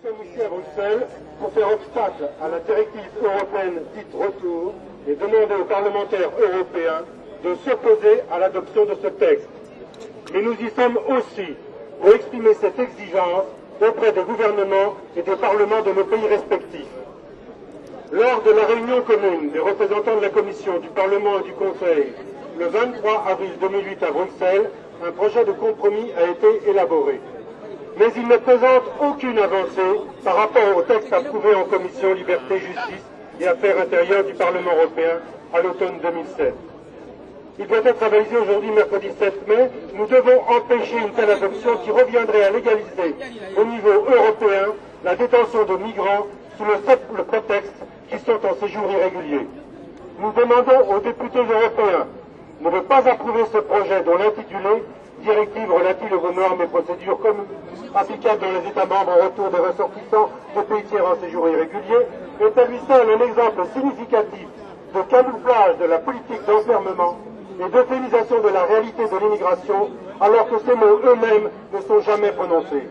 sommes ici à Bruxelles pour faire obstacle à la directive européenne dite retour et demander aux parlementaires européens de s'opposer à l'adoption de ce texte. Mais nous y sommes aussi pour exprimer cette exigence auprès des gouvernements et des parlements de nos pays respectifs. Lors de la réunion commune des représentants de la Commission, du Parlement et du Conseil, le 23 avril 2008 à Bruxelles, un projet de compromis a été élaboré. Mais il ne présente aucune avancée par rapport au texte approuvé en Commission Liberté, Justice et Affaires intérieures du Parlement européen à l'automne 2007. Il doit être avalisé aujourd'hui, mercredi 7 mai. Nous devons empêcher une telle adoption qui reviendrait à légaliser au niveau européen la détention de migrants sous le simple prétexte qu'ils sont en séjour irrégulier. Nous demandons aux députés européens de ne pas approuver ce projet dont l'intitulé « Directive relative aux normes et procédures communes applicables dans les États membres au retour des ressortissants de pays tiers en séjour irrégulier » est à lui seul un exemple significatif de camouflage de la politique d'enfermement et d'euphémisation de la réalité de l'immigration, alors que ces mots eux-mêmes ne sont jamais prononcés.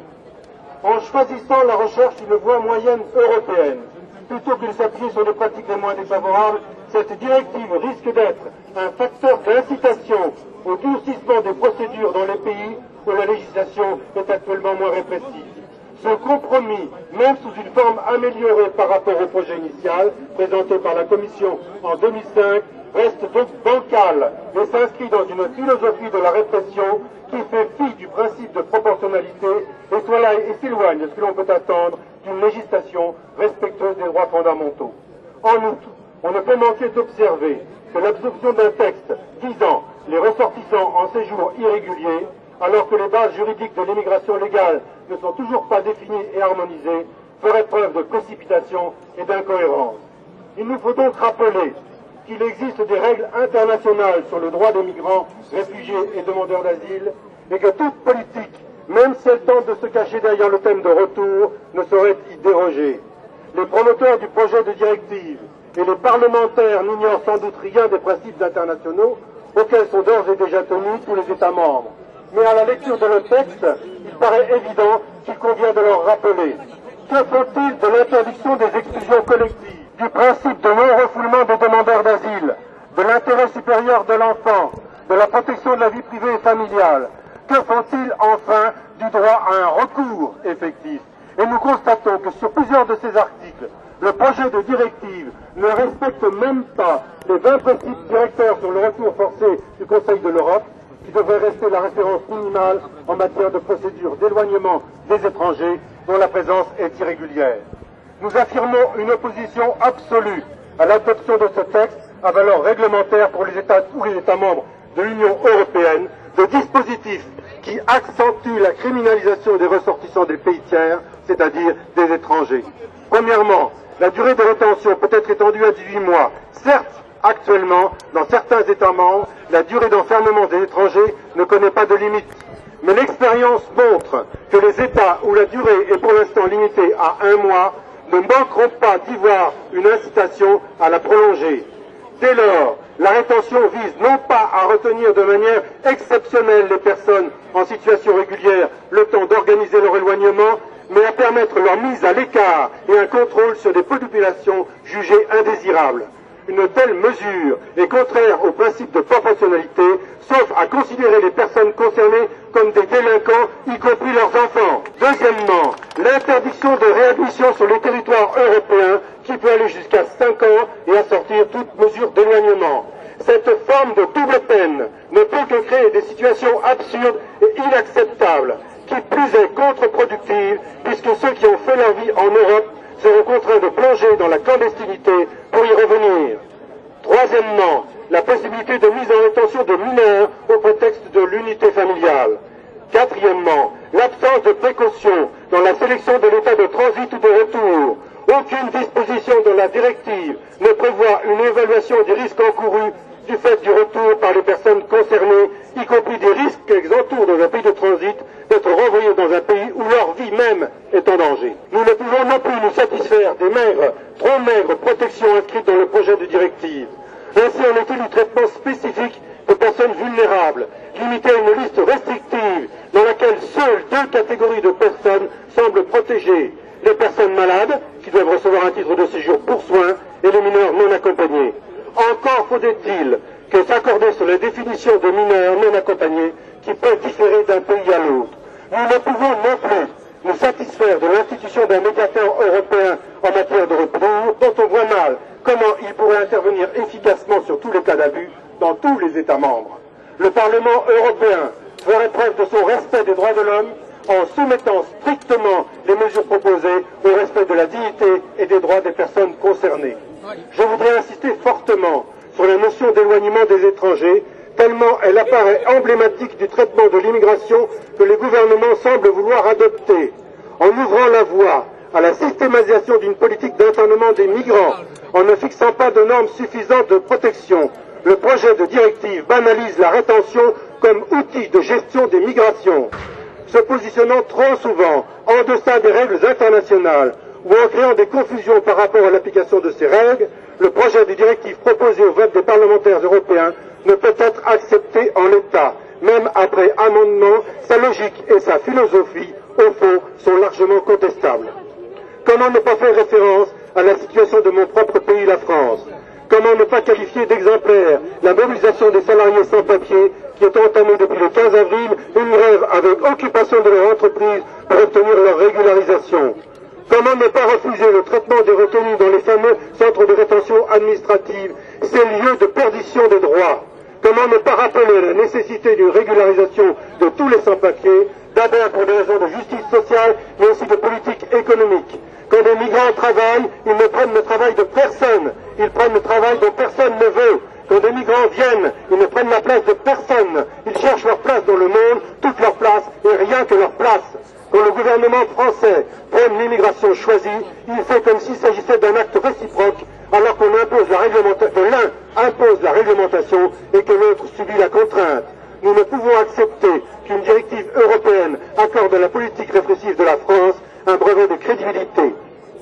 En choisissant la recherche d'une voie moyenne européenne, plutôt que de s'appuyer sur les pratiques les moins défavorables, cette directive risque d'être un facteur d'incitation au durcissement des procédures dans les pays où la législation est actuellement moins répressive. Ce compromis, même sous une forme améliorée par rapport au projet initial présenté par la Commission en 2005, reste donc bancal et s'inscrit dans une philosophie de la répression qui fait fi du principe de proportionnalité et s'éloigne de ce que l'on peut attendre d'une législation respectueuse des droits fondamentaux. En outre, on ne peut manquer d'observer que l'absorption d'un texte visant les ressortissants en séjour irrégulier, alors que les bases juridiques de l'immigration légale ne sont toujours pas définies et harmonisées, ferait preuve de précipitation et d'incohérence. Il nous faut donc rappeler qu'il existe des règles internationales sur le droit des migrants, réfugiés et demandeurs d'asile, et que toute politique, même si elle tente de se cacher derrière le thème de retour, ne saurait y déroger. Les promoteurs du projet de directive et les parlementaires n'ignorent sans doute rien des principes internationaux auxquels sont d'ores et déjà tenus tous les États membres. Mais à la lecture de le texte, il paraît évident qu'il convient de leur rappeler. Que faut-il de l'interdiction des expulsions collectives, du principe de non-refoulement des demandeurs d'asile, de l'intérêt supérieur de l'enfant, de la protection de la vie privée et familiale? Que faut-il enfin du droit à un recours effectif? Et nous constatons que sur plusieurs de ces articles, le projet de directive ne respecte même pas les 20 principes directeurs sur le retour forcé du Conseil de l'Europe, qui devrait rester la référence minimale en matière de procédure d'éloignement des étrangers dont la présence est irrégulière. Nous affirmons une opposition absolue à l'adoption de ce texte à valeur réglementaire pour tous les États membres de l'Union européenne, de dispositifs qui accentuent la criminalisation des ressortissants des pays tiers, c'est-à-dire des étrangers. Premièrement, la durée de rétention peut être étendue à 18 mois. Certes, actuellement, dans certains États membres, la durée d'enfermement des étrangers ne connaît pas de limite. Mais l'expérience montre que les États où la durée est pour l'instant limitée à 1 mois ne manqueront pas d'y voir une incitation à la prolonger. Dès lors, la rétention vise non pas à retenir de manière exceptionnelle les personnes en situation régulière le temps d'organiser leur éloignement, mais à permettre leur mise à l'écart et un contrôle sur des populations jugées indésirables. Une telle mesure est contraire au principe de proportionnalité, sauf à considérer les personnes concernées comme des délinquants, y compris leurs enfants. Deuxièmement, l'interdiction de réadmission sur le territoire européen, qui peut aller jusqu'à 5 ans et assortir toute mesure d'éloignement. Cette forme de double peine ne peut que créer des situations absurdes et inacceptables, qui plus est contre-productives, puisque ceux qui ont fait leur vie en Europe seront contraints de plonger dans la clandestinité pour y revenir. Troisièmement, la possibilité de mise en rétention de mineurs au prétexte de l'unité familiale. Quatrièmement, l'absence de précaution dans la sélection de l'état de transit ou de retour. Aucune disposition de la directive ne prévoit une évaluation des risques encourus du fait du retour par les personnes concernées, y compris des risques qu'elles entourent dans un pays de transit, d'être renvoyées dans un pays où leur vie même est en danger. Nous ne pouvons non plus nous satisfaire des trop maigres protections inscrites dans le projet de directive. Ainsi en est-il du traitement spécifique de personnes vulnérables, limité à une liste restrictive dans laquelle seules 2 catégories de personnes semblent protégées, les personnes malades, qui doivent recevoir un titre de séjour pour soins, et les mineurs non accompagnés. Encore faudrait-il que s'accorder sur la définition de mineurs non accompagnés qui peut différer d'un pays à l'autre. Nous ne pouvons non plus nous satisfaire de l'institution d'un médiateur européen en matière de retour, dont on voit mal comment il pourrait intervenir efficacement sur tous les cas d'abus dans tous les États membres. Le Parlement européen ferait preuve de son respect des droits de l'homme en soumettant strictement les mesures proposées au respect de la dignité et des droits des personnes concernées. Je voudrais insister fortement sur la notion d'éloignement des étrangers, tellement elle apparaît emblématique du traitement de l'immigration que les gouvernements semblent vouloir adopter. En ouvrant la voie à la systématisation d'une politique d'internement des migrants, en ne fixant pas de normes suffisantes de protection, le projet de directive banalise la rétention comme outil de gestion des migrations. Se positionnant trop souvent en deçà des règles internationales ou en créant des confusions par rapport à l'application de ces règles, le projet de directive proposé au vote des parlementaires européens ne peut être accepté en l'état. Même après amendement, sa logique et sa philosophie, au fond, sont largement contestables. Comment ne pas faire référence à la situation de mon propre pays, la France? Comment ne pas qualifier d'exemplaire la mobilisation des salariés sans papier qui est entamée depuis le 15 avril, une grève avec occupation de leur entreprise pour obtenir leur régularisation? Comment ne pas refuser le traitement des retenus dans les fameux centres de rétention administrative, ces lieux de perdition des droits? Comment ne pas rappeler la nécessité d'une régularisation de tous les sans-papiers, d'abord pour des raisons de justice sociale, mais aussi de politique économique? Quand des migrants travaillent, ils ne prennent le travail de personne, ils prennent le travail dont personne ne veut. Quand des migrants viennent, ils ne prennent la place de personne, ils cherchent leur place dans le monde, toute leur place et rien que leur place. Quand le gouvernement français prône l'immigration choisie, il fait comme s'il s'agissait d'un acte réciproque, alors qu'on impose la réglementation, l'un impose la réglementation et que l'autre subit la contrainte. Nous ne pouvons accepter qu'une directive européenne accorde à la politique répressive de la France un brevet de crédibilité.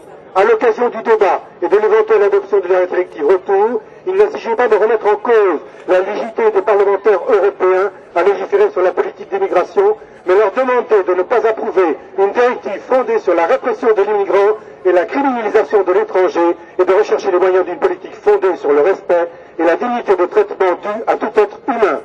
À l'occasion du débat et de l'éventuelle adoption de la directive retour, il ne s'agit pas de remettre en cause la légitimité des parlementaires européens à légiférer sur la politique d'immigration, mais leur demander de ne pas approuver une directive fondée sur la répression de l'immigrant et la criminalisation de l'étranger et de rechercher les moyens d'une politique fondée sur le respect et la dignité de traitement due à tout être humain.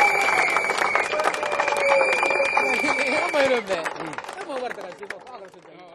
Vamos a ver,